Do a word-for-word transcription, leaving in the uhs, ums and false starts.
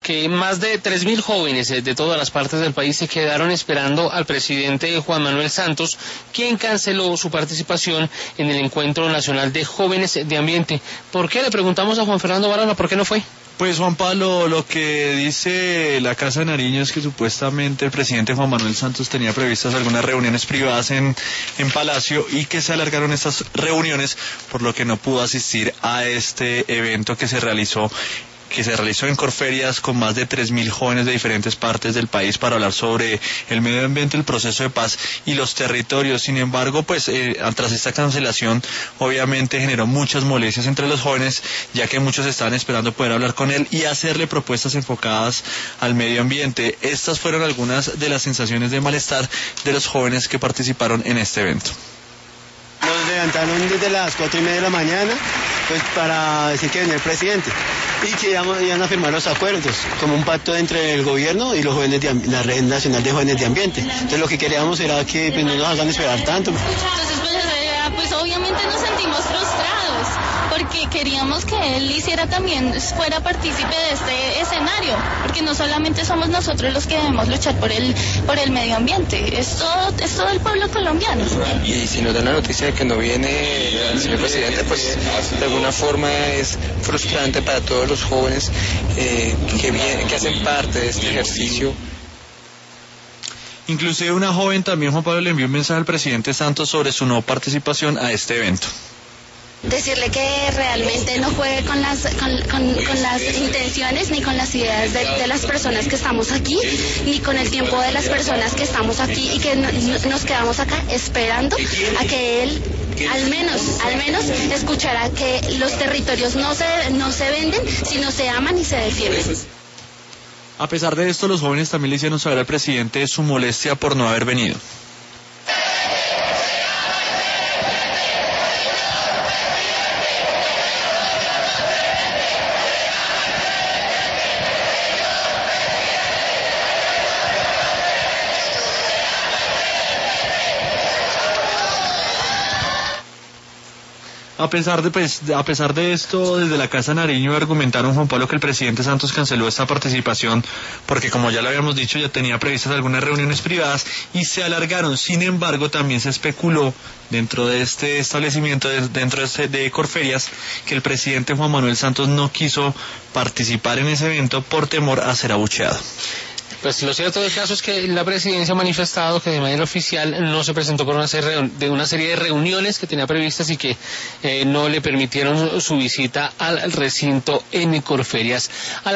que más de tres mil jóvenes de todas las partes del país se quedaron esperando al presidente Juan Manuel Santos, quien canceló su participación en el Encuentro Nacional de Jóvenes de Ambiente. ¿Por qué? Le preguntamos a Juan Fernando Barona, ¿por qué no fue? Pues Juan Pablo, lo que dice la Casa de Nariño es que supuestamente el presidente Juan Manuel Santos tenía previstas algunas reuniones privadas en, en Palacio y que se alargaron estas reuniones, por lo que no pudo asistir a este evento que se realizó que se realizó en Corferias con más de tres mil jóvenes de diferentes partes del país para hablar sobre el medio ambiente, el proceso de paz y los territorios. Sin embargo, pues eh, tras esta cancelación obviamente generó muchas molestias entre los jóvenes, ya que muchos estaban esperando poder hablar con él y hacerle propuestas enfocadas al medio ambiente. Estas fueron algunas de las sensaciones de malestar de los jóvenes que participaron en este evento. Nos levantaron desde las cuatro y media de la mañana pues para decir que venía el presidente y que íbamos, iban a firmar los acuerdos como un pacto entre el gobierno y los jóvenes de la Red Nacional de Jóvenes de Ambiente. Entonces lo que queríamos era que pues, no nos hagan esperar tanto. Entonces pues, pues obviamente nos sentimos frustrados porque queríamos que él hiciera también, fuera partícipe de este escenario, porque no solamente somos nosotros los que debemos luchar por el, por el medio ambiente, es todo, es todo el pueblo colombiano. Y si nos dan la noticia de que no viene el señor presidente, pues de alguna forma es frustrante para todos los jóvenes eh, que, vienen, que hacen parte de este ejercicio. Inclusive una joven también, Juan Pablo, le envió un mensaje al presidente Santos sobre su no participación a este evento. Decirle que realmente no juegue con las con, con, con las intenciones ni con las ideas de, de las personas que estamos aquí, ni con el tiempo de las personas que estamos aquí y que no, nos quedamos acá esperando a que él al menos, al menos escuchará que los territorios no se, no se venden, sino se aman y se defienden. A pesar de esto, los jóvenes también le hicieron saber al presidente su molestia por no haber venido. A pesar de pues, a pesar de esto, desde la Casa Nariño argumentaron, Juan Pablo, que el presidente Santos canceló esta participación porque, como ya lo habíamos dicho, ya tenía previstas algunas reuniones privadas y se alargaron. Sin embargo, también se especuló dentro de este establecimiento, dentro de, este, de Corferias, que el presidente Juan Manuel Santos no quiso participar en ese evento por temor a ser abucheado. Pues lo cierto del caso es que la presidencia ha manifestado que de manera oficial no se presentó por una serie de una serie de reuniones que tenía previstas y que eh, no le permitieron su visita al recinto en Corferias. A la